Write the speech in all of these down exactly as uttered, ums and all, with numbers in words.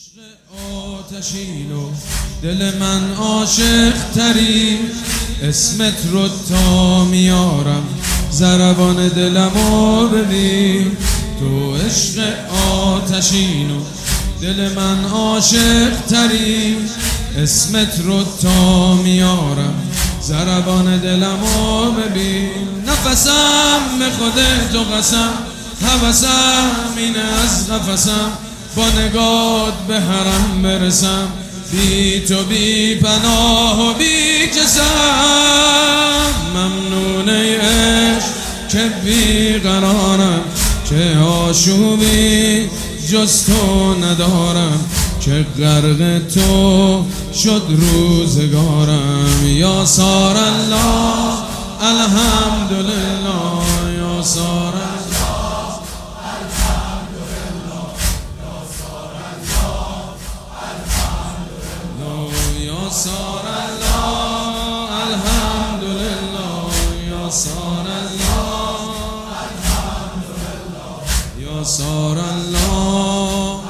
آتشین و دل من عاشق تری، اسمت رو تا میارم ضربان دلمو ببین. تو عشق آتشین و دل من عاشق تری، اسمت رو تا میارم ضربان دلمو ببین. نفسم به خودت و قسم، هوسم اینه از قفسم، با نگات به حرم برسم، بی تو بی پناه و بی کسم. ممنون ای عشق که بی قرارم، که آشوبی جز تو ندارم، که غرق تو شد روزگارم. یا سار الله الحمدلله، یا سار الله سار الله الحمدلله، یا سار الله الحمدلله، یا سار الله.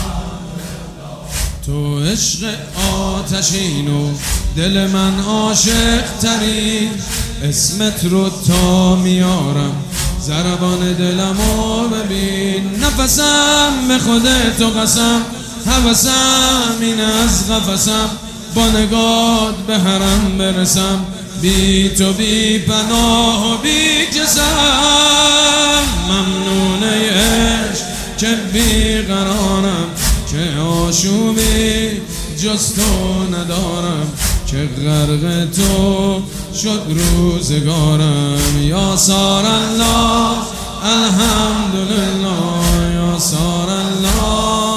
تو عشق آتشین و دل من عاشق تری، اسمت رو تا میارم ضربان دلمو ببین. نفسم به خودت و قسم، هوسم این از قفسم، با نگات به حرم برسم، بی تو بی پناه و بی کسم. ممنون ای عشق که بی قرارم، که آشوبی جز تو ندارم، که غرق تو شد روزگارم. یا سار الله الحمدلله، یا سار الله.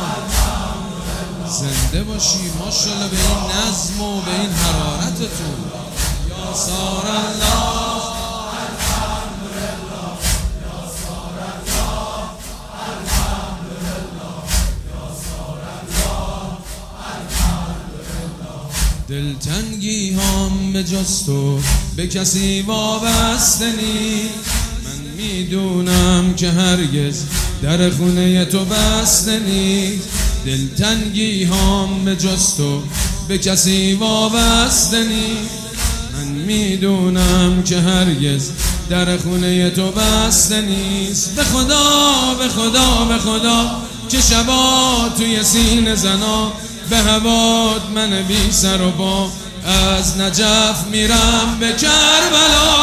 زنده باشی ماشاءالله به این نظم و به این حرارتتون. یا سار الله الحمدلله، یا سار الله الحمدلله، یا سار الله الحمدلله. دلتنگی هم به جز تو به کسی وابسته نیست، من میدونم که هرگز در خونه تو بسته نیست. دلتنگی هم به جز تو به کسی وابسته نیست، من میدونم که هرگز در خونه تو بسته نیست. به خدا به خدا به خدا که شبا توی سینه زنا، به هوات من بی سر و پا از نجف میرم به کربلا.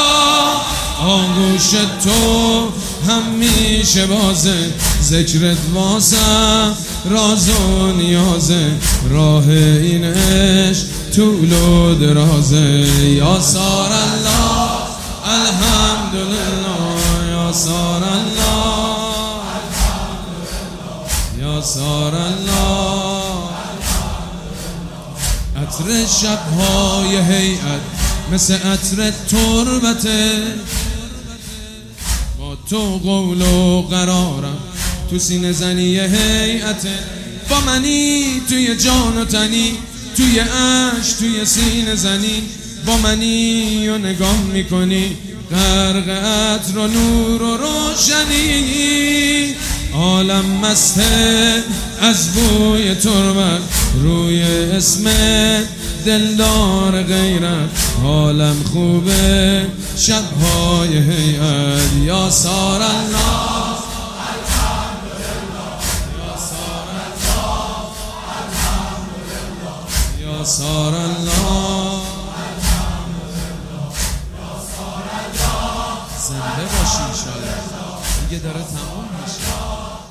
آغوش تو همیشه بازه، ذکرت واسم راز و نیازه، راه این عشق طول و درازه. یا سار الله الحمدلله، یا سار الله الحمدلله، یا سار الله. عطر شبهای هیئت مثل عطر تربته، با تو قول و قرارم تو سینه زنی هیئته. با منی توی جان و تنی، توی عشق توی سینه زنی، با منی و نگاه میکنی غرق عطر و نور و روشنی. عالم مسته از بوی تربت روی اسمت، دلدار غیرت عالم خوبه شبهای هیئت. یا سار الله الحمدلله، یا سار الله الحمدلله، یا سار الله الحمدلله، یا سار الله. زنده باشی انشاءالله، دیگه داره تموم میشه.